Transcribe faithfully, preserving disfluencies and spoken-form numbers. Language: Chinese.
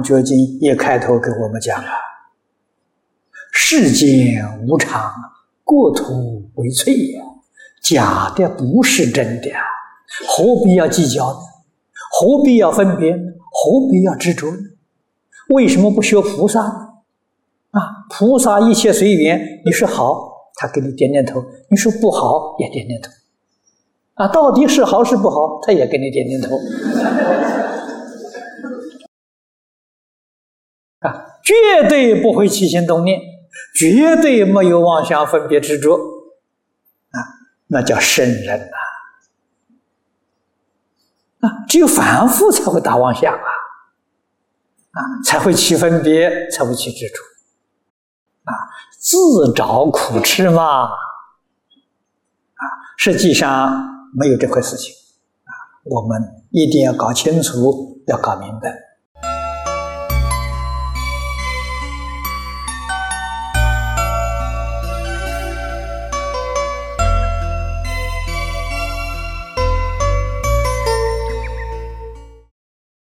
王觉经》一开头给我们讲了：世间无常，过途为脆呀，假的不是真的，何必要计较呢？何必要分别呢？何必要执着呢？为什么不学菩萨呢？啊，菩萨一切随缘，你说好，他给你点点头；你说不好，也点点头。啊，到底是好是不好，他也给你点点头。啊，绝对不会起心动念，绝对没有妄想分别执着。啊，那叫圣人呐！啊，只有凡夫才会打妄想啊，啊，才会起分别，才会起执着。啊，自找苦吃嘛！啊，实际上没有这回事情啊，我们一定要搞清楚，要搞明白。